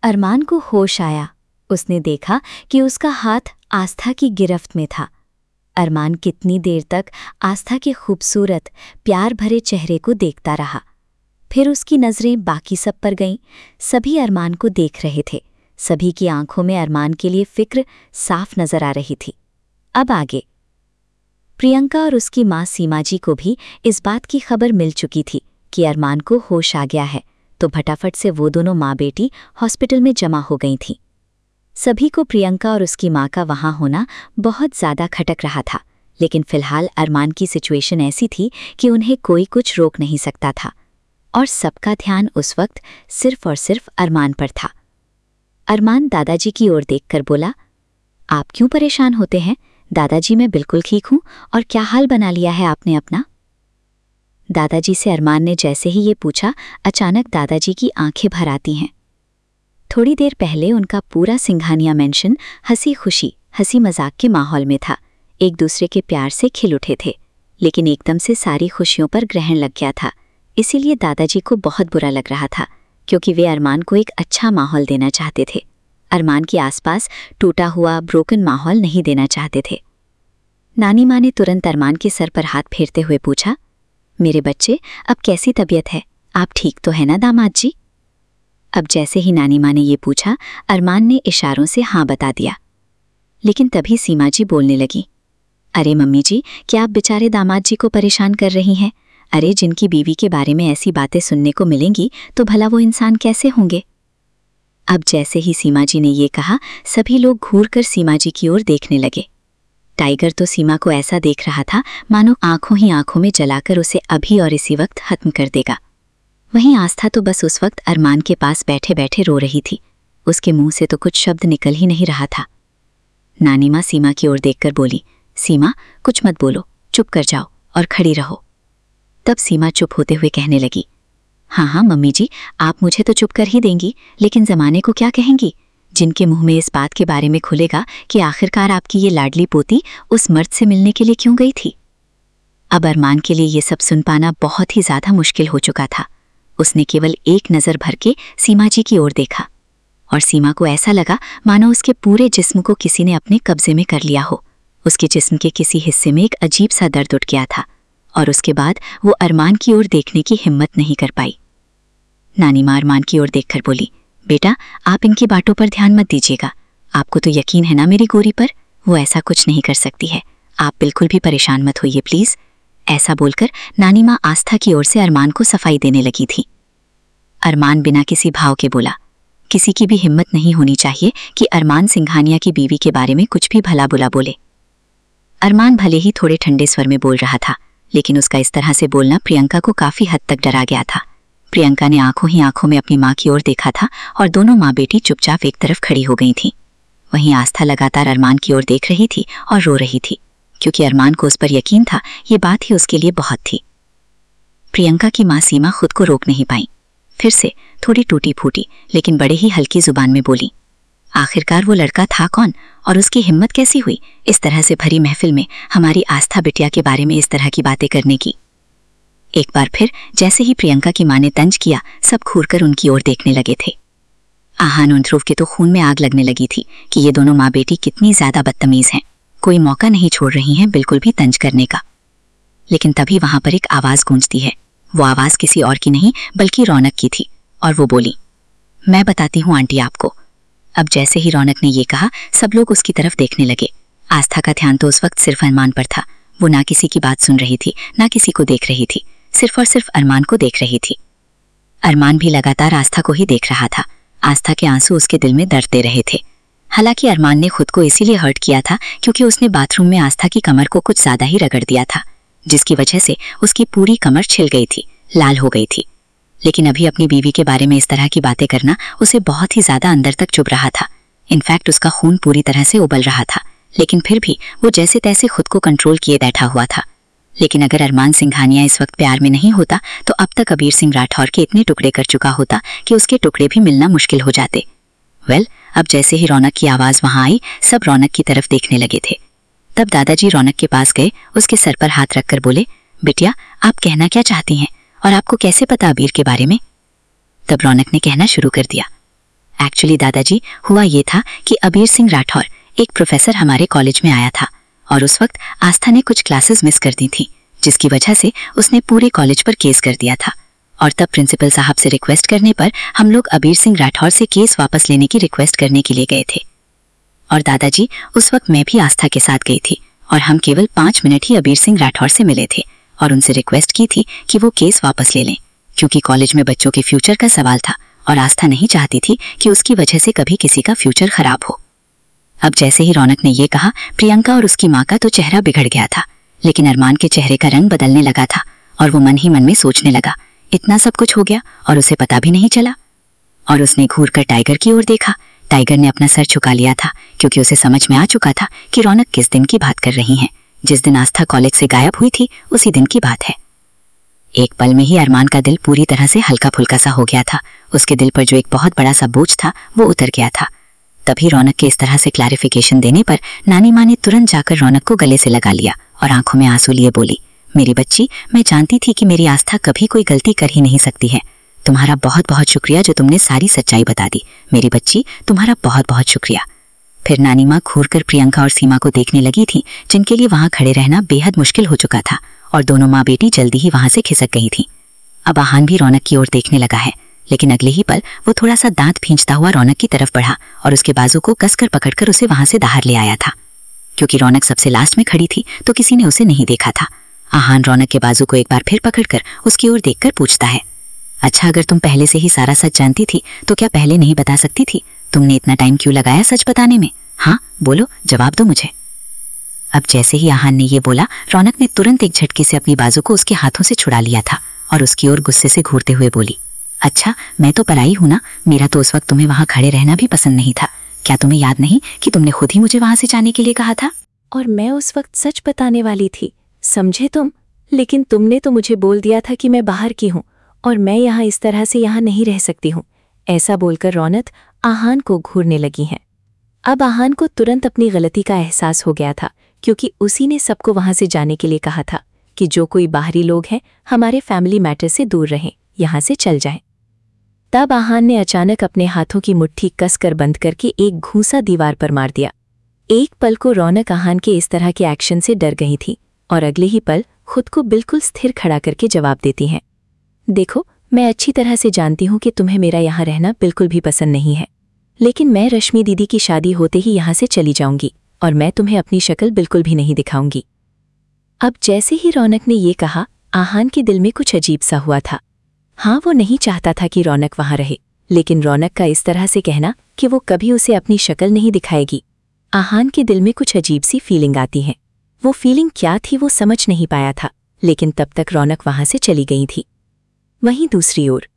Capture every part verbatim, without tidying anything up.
अरमान को होश आया। उसने देखा कि उसका हाथ आस्था की गिरफ्त में था। अरमान कितनी देर तक आस्था के खूबसूरत प्यार भरे चेहरे को देखता रहा। फिर उसकी नज़रें बाकी सब पर गईं। सभी अरमान को देख रहे थे। सभी की आंखों में अरमान के लिए फिक्र साफ नजर आ रही थी। अब आगे। प्रियंका और उसकी माँ सीमा जी को भी इस बात की खबर मिल चुकी थी कि अरमान को होश आ गया है, तो फटाफट से वो दोनों माँ बेटी हॉस्पिटल में जमा हो गई थीं। सभी को प्रियंका और उसकी माँ का वहाँ होना बहुत ज़्यादा खटक रहा था, लेकिन फिलहाल अरमान की सिचुएशन ऐसी थी कि उन्हें कोई कुछ रोक नहीं सकता था और सबका ध्यान उस वक्त सिर्फ और सिर्फ अरमान पर था। अरमान दादाजी की ओर देखकर बोला, आप क्यों परेशान होते हैं दादाजी? मैं बिल्कुल ठीक हूँ। और क्या हाल बना लिया है आपने अपना? दादाजी से अरमान ने जैसे ही ये पूछा, अचानक दादाजी की आंखें भर आती हैं। थोड़ी देर पहले उनका पूरा सिंघानिया मेंशन हंसी खुशी हंसी मजाक के माहौल में था। एक दूसरे के प्यार से खिल उठे थे, लेकिन एकदम से सारी खुशियों पर ग्रहण लग गया था। इसीलिए दादाजी को बहुत बुरा लग रहा था, क्योंकि वे अरमान को एक अच्छा माहौल देना चाहते थे। अरमान के आसपास टूटा हुआ ब्रोकन माहौल नहीं देना चाहते थे। नानी माँ ने तुरंत अरमान के सर पर हाथ फेरते हुए पूछा, मेरे बच्चे, अब कैसी तबीयत है? आप ठीक तो है ना दामाद जी? अब जैसे ही नानी माँ ने ये पूछा, अरमान ने इशारों से हाँ बता दिया। लेकिन तभी सीमा जी बोलने लगी, अरे मम्मी जी, क्या आप बेचारे दामाद जी को परेशान कर रही हैं? अरे जिनकी बीवी के बारे में ऐसी बातें सुनने को मिलेंगी तो भला वो इंसान कैसे होंगे? अब जैसे ही सीमा जी ने ये कहा, सभी लोग घूर कर सीमा जी की ओर देखने लगे। टाइगर तो सीमा को ऐसा देख रहा था मानो आंखों ही आंखों में जलाकर उसे अभी और इसी वक्त खत्म कर देगा। वहीं आस्था तो बस उस वक्त अरमान के पास बैठे बैठे रो रही थी। उसके मुंह से तो कुछ शब्द निकल ही नहीं रहा था। नानी माँ सीमा की ओर देखकर बोली, सीमा कुछ मत बोलो, चुप कर जाओ और खड़ी रहो। तब सीमा चुप होते हुए कहने लगी, हाँ हाँ मम्मी जी, आप मुझे तो चुप कर ही देंगी, लेकिन जमाने को क्या कहेंगी, जिनके मुंह में इस बात के बारे में खुलेगा कि आखिरकार आपकी ये लाडली पोती उस मर्द से मिलने के लिए क्यों गई थी। अब अरमान के लिए ये सब सुन पाना बहुत ही ज्यादा मुश्किल हो चुका था। उसने केवल एक नज़र भर के सीमा जी की ओर देखा और सीमा को ऐसा लगा मानो उसके पूरे जिस्म को किसी ने अपने कब्जे में कर लिया हो। उसके जिस्म के किसी हिस्से में एक अजीब सा दर्द उठ गया था और उसके बाद वो अरमान की ओर देखने की हिम्मत नहीं कर पाई। नानी माँ अरमान की ओर देखकर बोली, बेटा आप इनकी बातों पर ध्यान मत दीजिएगा। आपको तो यकीन है ना मेरी गोरी पर, वो ऐसा कुछ नहीं कर सकती है। आप बिल्कुल भी परेशान मत होइए प्लीज़। ऐसा बोलकर नानी माँ आस्था की ओर से अरमान को सफाई देने लगी थी। अरमान बिना किसी भाव के बोला, किसी की भी हिम्मत नहीं होनी चाहिए कि अरमान सिंघानिया की बीवी के बारे में कुछ भी भला बुला बोले। अरमान भले ही थोड़े ठंडे स्वर में बोल रहा था, लेकिन उसका इस तरह से बोलना प्रियंका को काफी हद तक डरा गया था। प्रियंका ने आंखों ही आंखों में अपनी माँ की ओर देखा था और दोनों माँ बेटी चुपचाप एक तरफ खड़ी हो गई थीं। वहीं आस्था लगातार अरमान की ओर देख रही थी और रो रही थी, क्योंकि अरमान को उस पर यकीन था ये बात ही उसके लिए बहुत थी। प्रियंका की माँ सीमा खुद को रोक नहीं पाई। फिर से थोड़ी टूटी फूटी लेकिन बड़े ही हल्की जुबान में बोली, आखिरकार वो लड़का था कौन और उसकी हिम्मत कैसी हुई इस तरह से भरी महफिल में हमारी आस्था बिटिया के बारे में इस तरह की बातें करने की। एक बार फिर जैसे ही प्रियंका की माँ ने तंज किया, सब घूरकर उनकी ओर देखने लगे थे। आहान और ध्रुव के तो खून में आग लगने लगी थी कि ये दोनों माँ बेटी कितनी ज्यादा बदतमीज हैं, कोई मौका नहीं छोड़ रही हैं बिल्कुल भी तंज करने का। लेकिन तभी वहां पर एक आवाज गूंजती है। वो आवाज किसी और की नहीं बल्कि रौनक की थी और वो बोली, मैं बताती हूँ आंटी आपको। अब जैसे ही रौनक ने ये कहा, सब लोग उसकी तरफ देखने लगे। आस्था का ध्यान तो उस वक्त सिर्फ अरमान पर था। वो ना किसी की बात सुन रही थी ना किसी को देख रही थी, सिर्फ और सिर्फ अरमान को देख रही थी। अरमान भी लगातार आस्था को ही देख रहा था। आस्था के आंसू उसके दिल में दर्द दे रहे थे। हालांकि अरमान ने खुद को इसीलिए हर्ट किया था क्योंकि उसने बाथरूम में आस्था की कमर को कुछ ज्यादा ही रगड़ दिया था, जिसकी वजह से उसकी पूरी कमर छिल गई थी, लाल हो गई थी। लेकिन अभी अपनी बीवी के बारे में इस तरह की बातें करना उसे बहुत ही ज्यादा अंदर तक चुभ रहा था। इनफैक्ट उसका खून पूरी तरह से उबल रहा था, लेकिन फिर भी वो जैसे तैसे खुद को कंट्रोल किए बैठा हुआ था। लेकिन अगर अरमान सिंघानिया इस वक्त प्यार में नहीं होता तो अब तक कबीर सिंह राठौर के इतने टुकड़े कर चुका होता कि उसके टुकड़े भी मिलना मुश्किल हो जाते। वेल, अब जैसे ही रौनक की आवाज वहां आई, सब रौनक की तरफ देखने लगे थे। तब दादाजी रौनक के पास गए, उसके सर पर हाथ रखकर बोले, बिटिया आप कहना क्या चाहती हैं और आपको कैसे पता अबीर के बारे में? तब रौनक ने कहना शुरू कर दिया, एक्चुअली दादाजी, हुआ ये था कि अबीर सिंह राठौर एक प्रोफेसर हमारे कॉलेज में आया था और उस वक्त आस्था ने कुछ क्लासेस मिस कर दी थी, जिसकी वजह से उसने पूरे कॉलेज पर केस कर दिया था। और तब प्रिंसिपल साहब से रिक्वेस्ट करने पर हम लोग अबीर सिंह राठौर से केस वापस लेने की रिक्वेस्ट करने के लिए गए थे। और दादाजी, उस वक्त मैं भी आस्था के साथ गई थी और हम केवल पाँच मिनट ही अबीर सिंह राठौर से मिले थे और उनसे रिक्वेस्ट की थी कि वो केस वापस ले लें, क्योंकि कॉलेज में बच्चों के फ्यूचर का सवाल था और आस्था नहीं चाहती थी कि उसकी वजह से कभी किसी का फ्यूचर खराब हो। अब जैसे ही रौनक ने ये कहा, प्रियंका और उसकी माँ का तो चेहरा बिगड़ गया था, लेकिन अरमान के चेहरे का रंग बदलने लगा था और वो मन ही मन में सोचने लगा, इतना सब कुछ हो गया और उसे पता भी नहीं चला। और उसने घूर कर टाइगर की ओर देखा। टाइगर ने अपना सर झुका लिया था, क्योंकि उसे समझ में आ चुका था कि रौनक किस दिन की बात कर रही हैं। जिस दिन आस्था कॉलेज से गायब हुई थी, उसी दिन की बात है। एक पल में ही अरमान का दिल पूरी तरह से हल्का फुल्का सा हो गया था। उसके दिल पर जो एक बहुत बड़ा सा बोझ था, वो उतर गया था। तभी रौनक के इस तरह से क्लैरिफिकेशन देने पर नानी माँ ने तुरंत जाकर रौनक को गले से लगा लिया और आंखों में आंसू लिए बोली, मेरी बच्ची, मैं जानती थी कि मेरी आस्था कभी कोई गलती कर ही नहीं सकती है। तुम्हारा बहुत बहुत शुक्रिया जो तुमने सारी सच्चाई बता दी। मेरी बच्ची, तुम्हारा बहुत बहुत शुक्रिया। फिर नानी माँ घूर कर प्रियंका और सीमा को देखने लगी थी, जिनके लिए वहां खड़े रहना बेहद मुश्किल हो चुका था और दोनों माँ बेटी जल्दी ही वहां से खिसक गई थी। अब आहान भी रौनक की ओर देखने लगा है, लेकिन अगले ही पल वो थोड़ा सा दांत भींचता हुआ रौनक की तरफ बढ़ा और उसके बाजू को कसकर पकड़कर उसे वहां से बाहर ले आया था। क्योंकि रौनक सबसे लास्ट में खड़ी थी तो किसी ने उसे नहीं देखा था। आहान रौनक के बाजू को एक बार फिर पकड़कर उसकी ओर देखकर पूछता है, अच्छा, अगर तुम पहले से ही सारा सच जानती थी तो क्या पहले नहीं बता सकती थी? तुमने इतना टाइम क्यों लगाया सच बताने में? हाँ बोलो, जवाब दो मुझे। अब जैसे ही आहान ने ये बोला, रौनक ने तुरंत एक झटके से अपनी बाजू को उसके हाथों से छुड़ा लिया था और उसकी ओर गुस्से से घूरते हुए बोली, अच्छा, मैं तो पराई हूं ना, मेरा तो उस वक्त तुम्हें वहां खड़े रहना भी पसंद नहीं था। क्या तुम्हें याद नहीं कि तुमने खुद ही मुझे वहां से जाने के लिए कहा था? और मैं उस वक्त सच बताने वाली थी, समझे तुम? लेकिन तुमने तो मुझे बोल दिया था कि मैं बाहर की हूँ और मैं यहाँ इस तरह से यहाँ नहीं रह सकती हूँ। ऐसा बोलकर रौनक आहान को घूरने लगी हैं। अब आहान को तुरंत अपनी गलती का एहसास हो गया था, क्योंकि उसी ने सबको वहां से जाने के लिए कहा था कि जो कोई बाहरी लोग हैं हमारे फैमिली मैटर से दूर रहें, यहाँ से चल जाएं। तब आहान ने अचानक अपने हाथों की मुट्ठी कसकर बंद करके एक घूंसा दीवार पर मार दिया। एक पल को रौनक आहान के इस तरह के एक्शन से डर गई थी और अगले ही पल खुद को बिल्कुल स्थिर खड़ा करके जवाब देती हैं, देखो, मैं अच्छी तरह से जानती हूँ कि तुम्हें मेरा यहाँ रहना बिल्कुल भी पसंद नहीं है, लेकिन मैं रश्मि दीदी की शादी होते ही यहाँ से चली जाऊंगी और मैं तुम्हें अपनी शक्ल बिल्कुल भी नहीं दिखाऊंगी। अब जैसे ही रौनक ने ये कहा, आहान के दिल में कुछ अजीब सा हुआ था। हाँ, वो नहीं चाहता था कि रौनक वहां रहे, लेकिन रौनक का इस तरह से कहना कि वो कभी उसे अपनी शक्ल नहीं दिखाएगी, आहान के दिल में कुछ अजीब सी फीलिंग आती है। वो फीलिंग क्या थी वो समझ नहीं पाया था, लेकिन तब तक रौनक वहां से चली गई थी। वहीं दूसरी ओर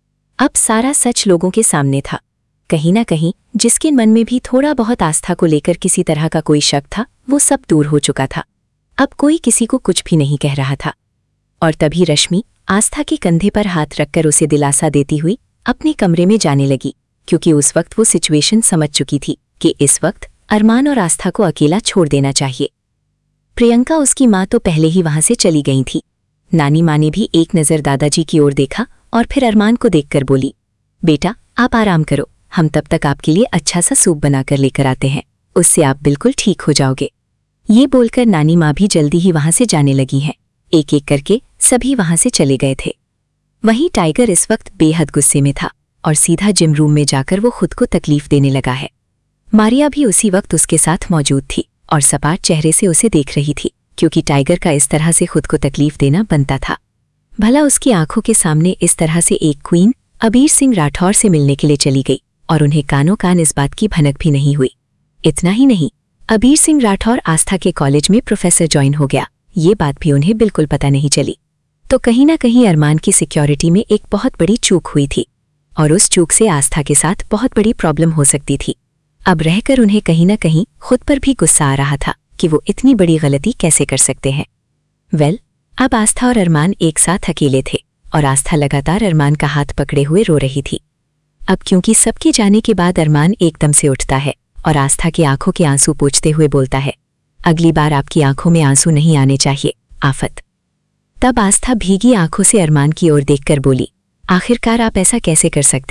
अब सारा सच लोगों के सामने था। कहीं ना कहीं जिसके मन में भी थोड़ा बहुत आस्था को लेकर किसी तरह का कोई शक था, वो सब दूर हो चुका था। अब कोई किसी को कुछ भी नहीं कह रहा था। और तभी रश्मि आस्था के कंधे पर हाथ रखकर उसे दिलासा देती हुई अपने कमरे में जाने लगी, क्योंकि उस वक्त वो सिचुएशन समझ चुकी थी कि इस वक्त अरमान और आस्था को अकेला छोड़ देना चाहिए। प्रियंका, उसकी माँ, तो पहले ही वहां से चली गई थी। नानी माँ ने भी एक नज़र दादाजी की ओर देखा और फिर अरमान को देखकर बोली, बेटा, आप आराम करो, हम तब तक आपके लिए अच्छा सा सूप बनाकर लेकर आते हैं, उससे आप बिल्कुल ठीक हो जाओगे। ये बोलकर नानी माँ भी जल्दी ही वहां से जाने लगी हैं। एक एक करके सभी वहां से चले गए थे। वहीं टाइगर इस वक्त बेहद गुस्से में था और सीधा जिम रूम में जाकर वो खुद को तकलीफ देने लगा है। मारिया भी उसी वक्त उसके साथ मौजूद थी और सपाट चेहरे से उसे देख रही थी, क्योंकि टाइगर का इस तरह से खुद को तकलीफ देना बनता था। भला उसकी आंखों के सामने इस तरह से एक क्वीन अबीर सिंह राठौर से मिलने के लिए चली गई और उन्हें कानों कान इस बात की भनक भी नहीं हुई। इतना ही नहीं, अबीर सिंह राठौर आस्था के कॉलेज में प्रोफेसर ज्वाइन हो गया, ये बात भी उन्हें बिल्कुल पता नहीं चली। तो कहीं ना कहीं अरमान की सिक्योरिटी में एक बहुत बड़ी चूक हुई थी और उस चूक से आस्था के साथ बहुत बड़ी प्रॉब्लम हो सकती थी। अब रहकर उन्हें कहीं ना कहीं खुद पर भी गुस्सा आ रहा था कि वो इतनी बड़ी गलती कैसे कर सकते हैं। वेल, अब आस्था और अरमान एक साथ अकेले थे और आस्था लगातार अरमान का हाथ पकड़े हुए रो रही थी। अब क्योंकि सबके जाने के बाद अरमान एकदम से उठता है और आस्था की आंखों के आंसू पोंछते हुए बोलता है, अगली बार आपकी आंखों में आंसू नहीं आने चाहिए, आफत। तब आस्था भीगी आंखों से अरमान की ओर देखकर बोली, आखिरकार आप ऐसा कैसे कर सकते हैं?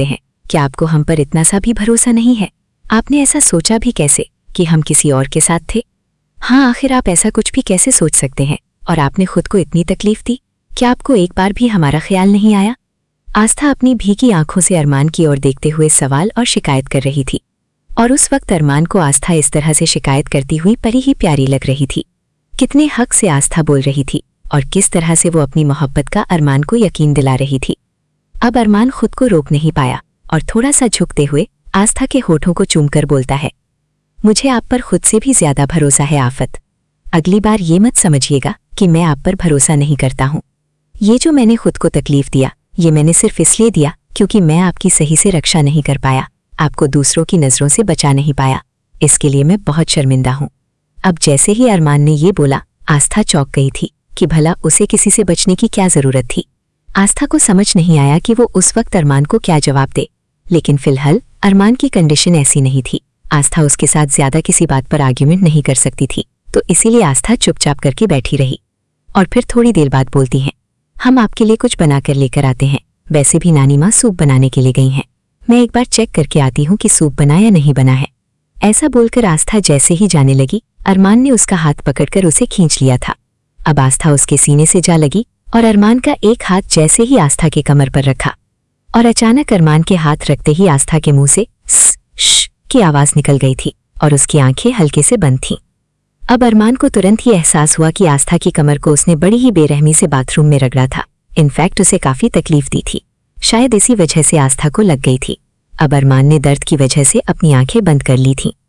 क्या आपको हम पर इतना सा भी भरोसा नहीं है? आपने ऐसा सोचा भी कैसे कि हम किसी और के साथ थे? हाँ, आखिर आप ऐसा कुछ भी कैसे सोच सकते हैं? और आपने खुद को इतनी तकलीफ दी, क्या आपको एक बार भी हमारा ख्याल नहीं आया? आस्था अपनी भीगी आंखों से अरमान की ओर देखते हुए सवाल और शिकायत कर रही थी, और उस वक्त अरमान को आस्था इस तरह से शिकायत करती हुई बड़ी ही प्यारी लग रही थी। कितने हक से आस्था बोल रही थी और किस तरह से वो अपनी मोहब्बत का अरमान को यकीन दिला रही थी। अब अरमान खुद को रोक नहीं पाया और थोड़ा सा झुकते हुए आस्था के होठों को चूमकर बोलता है, मुझे आप पर खुद से भी ज्यादा भरोसा है आफत। अगली बार ये मत समझिएगा कि मैं आप पर भरोसा नहीं करता हूँ। ये जो मैंने खुद को तकलीफ दिया, ये मैंने सिर्फ इसलिए दिया क्योंकि मैं आपकी सही से रक्षा नहीं कर पाया, आपको दूसरों की नज़रों से बचा नहीं पाया। इसके लिए मैं बहुत शर्मिंदा हूँ। अब जैसे ही अरमान ने ये बोला, आस्था चौंक गई थी कि भला उसे किसी से बचने की क्या जरूरत थी। आस्था को समझ नहीं आया कि वो उस वक्त अरमान को क्या जवाब दे, लेकिन फिलहाल अरमान की कंडीशन ऐसी नहीं थी। आस्था उसके साथ ज्यादा किसी बात पर आर्ग्यूमेंट नहीं कर सकती थी, तो इसीलिए आस्था चुपचाप करके बैठी रही और फिर थोड़ी देर बाद बोलती हैं, हम आपके लिए कुछ बनाकर लेकर आते हैं। वैसे भी नानी माँ सूप बनाने के लिए गई हैं, मैं एक बार चेक करके आती हूँ कि सूप बना या नहीं बना है। ऐसा बोलकर आस्था जैसे ही जाने लगी, अरमान ने उसका हाथ पकड़कर उसे खींच लिया था। अब आस्था उसके सीने से जा लगी और अरमान का एक हाथ जैसे ही आस्था के कमर पर रखा और अचानक अरमान के हाथ रखते ही आस्था के मुंह से स श की आवाज निकल गई थी और उसकी आंखें हल्के से बंद थीं। अब अरमान को तुरंत ही एहसास हुआ कि आस्था की कमर को उसने बड़ी ही बेरहमी से बाथरूम में रगड़ा था। इनफैक्ट उसे काफी तकलीफ दी थी, शायद इसी वजह से आस्था को लग गई थी। अब अरमान ने दर्द की वजह से अपनी आंखें बंद कर ली थीं।